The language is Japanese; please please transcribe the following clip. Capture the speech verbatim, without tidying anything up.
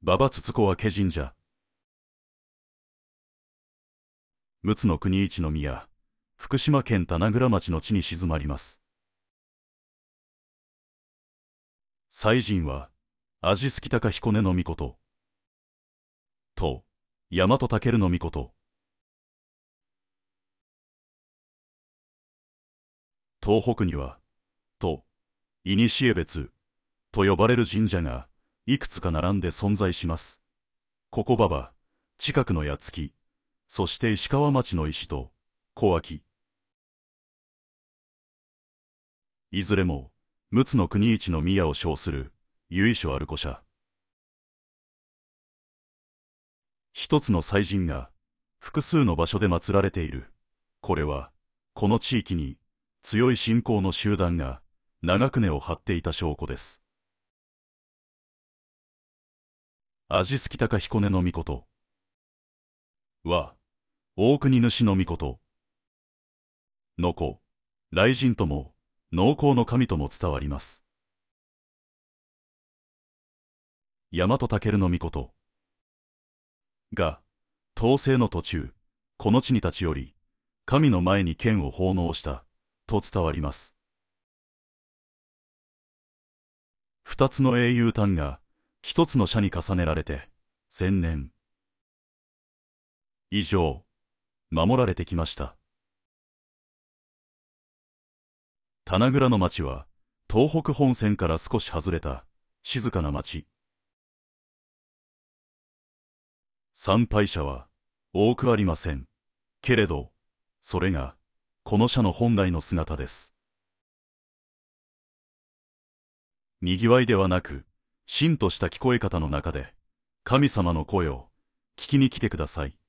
馬場筒子は家神社。陸奥の国一の宮、福島県棚倉町の地に静まります。祭神は、味付高彦根の命と、大和尊の命。東北には、と、いにしえ別、と呼ばれる神社が、いくつか並んで存在します。ここ馬場、近くの八月、そして石川町の石と、小脇。いずれも、陸奥の国一の宮を称する、由緒ある古社。一つの祭神が、複数の場所で祀られている。これは、この地域に、強い信仰の集団が、長く根を張っていた証拠です。味付高彦根の命は、大国主の命の子、雷神とも、農耕の神とも伝わります。大和尊の命が、統制の途中、この地に立ち寄り、神の前に剣を奉納した、と伝わります。二つの英雄譚が、一つの社に重ねられて、千年以上、守られてきました。棚倉の町は、東北本線から少し外れた、静かな町。参拝者は、多くありません。けれど、それが、この社の本来の姿です。賑わいではなく、しんとした聞こえ方の中で、神様の声を、聞きに来てください。